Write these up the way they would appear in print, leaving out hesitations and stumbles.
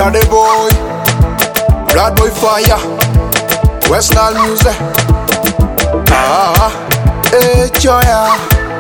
Daddy boy, Blood Boy Fire, West Nile Music. Hey, Choya.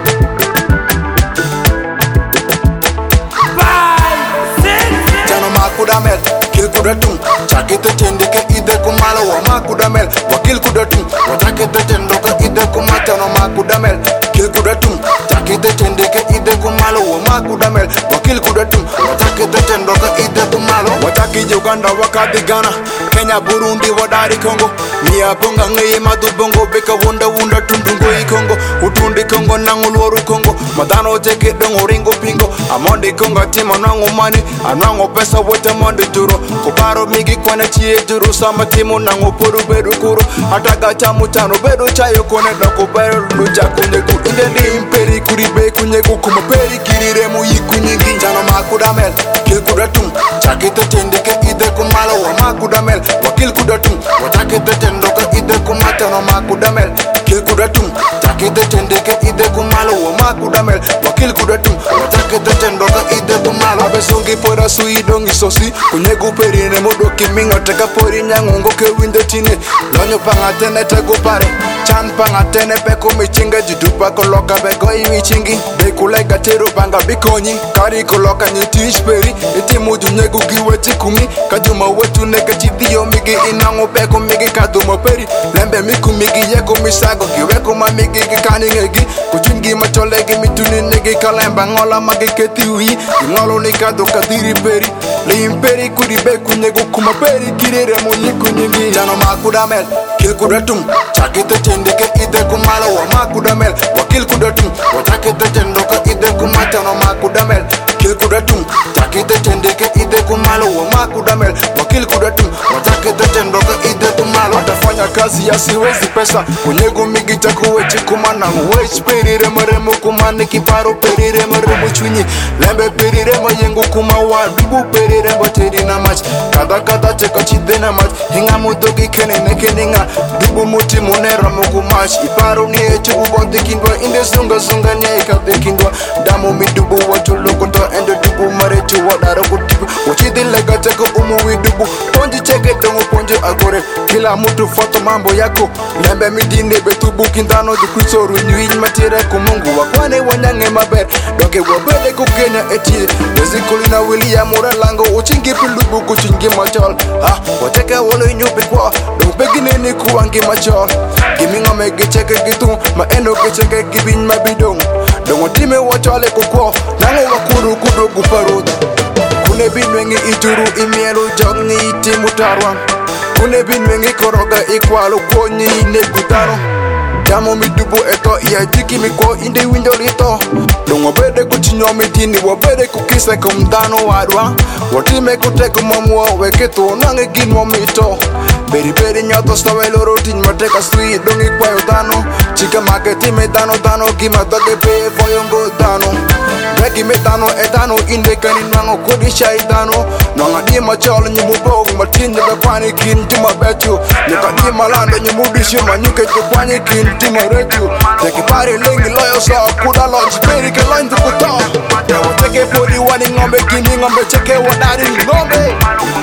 Jano makudamel, kill kudatum, chakite tendike ide kumala wa makudamel, wakil kudatum, watakite tendoka ide kumata no makudamel, kill kudatum, chakite tendike ide kumala wa makudamel, wakil kudatum, watakite tendoka ide kumalo, wataki Uganda wakadi Ghana, Kenya Burundi wadari Congo, Nia bonga ngeye madu bongo beka wunda tundungo i Congo, utundi Congo nangulworu Congo, madano teke dongo ringo pingo, amondi Congo tima nango mani, anango pesa wote mondi juro, kubaro migi kwane chie juru, sama timu nango puru bedu kuru, ataga chamu chano bedu chayo kone dako beru lucha kunyegu, inde ni imperi kuribe kunyegu, kuma peri kiriremu yi kunyegi, jano makudamel, kil kudatum, chakite tendike ide kumalo wa makudamel, wakil kudatum, watakite tendoka ide kumata no makudamel, kil kudatum, chakite tendike ide kumalo wa makudamel, wakil kudatum, watakite tendoka ide kumalo, abesongi pora sui dongi sosi, kunyegu peri ne modo kiminga teka pori nyangungo ke winde tine, donyo pangatene tego pare, chan pangatene peko michinga jidupa koloka bego imichingi, bekulega teru banga bikonyi, kari koloka nyitish peri, iti muju nyegu giwe chikumi, kaduma wetu nege chidio migi inango peko migi kaduma peri, lembe miku migi yego misago giweko ma migi kikani ngegi, kujungi macholegi mituni negi kalemba ngola magi ketiwi, ngolo ni kado kadiri peri, limperi kuribe kunyegu kuma peri kirere munyiku nyingi, jano makudamel, kil kudatum, chakite tendeke ide kumalo wa makudamel, wakil kudatum, watakite tendoka ide kumata no makudamel, kil kudatum, chakite tendeke ide kumalo wa makudamel, wakil kudatum, watakite tendoka ide kumalo, atafanya kazi ya siwezi pesa, kunyegu migi takuwe chikumana, uwech perire maremo kumani kiparo perire maremo chunyi, lembe perire mayengu kumawa, bibu perire bateri na mach, kada cheka chide na mach, hinga mudogi kene neke ninga, bibu muti monera mogu mach, iparo ni eche ubote kindwa, inde zunga ni ekate kindwa, damo midubu watu lokoto, ende dubu marecho wadara kutipu, wachidi lega teko umuwi dubu, ponji cheke dongo ponji agore, kila mutu foto mambo yako, lembe midine betubu kindano di kusoru nyuin matire kumungu, wakwane wanyange maber, doke wabele kukenya etie, wezi kulina William Moralango, uchingi pilubu kuchingi machol, wateke wolo nyupe kwa, begine ni kuwangi machol, giminga mege cheke gitu, maeno ke cheke gibin mabidong, dongo time wachole kukwo, nango wakuru kudu guparud, kune binwengi ituru imielu jogni iti mutarwan, kune binwengi koroga ikwalo konyi ine gutaro, jamo midubu eto iya jiki miko indi window rito, dongo bede kuchinyo mitini wabede kukise kumdano wadwa, watime kuteko mamua weketo nange ginmo mito, beri nyoto stawe loro tin mateka sui dongi kwayo dano, chika make time dano gima doge pe foyongo dano, breki metano etano inde kanin mango kodisha idano, nanga di machol nyumubog matinye bekwani kin tima betu, nyuka di malando nyumudishi manyuke jukwani kin tima retu, teki pari lingi loyo sa kuda lodge peri ke line tukuta, yawa teke pori wani ngombe kini ngombe cheke wadari ngombe.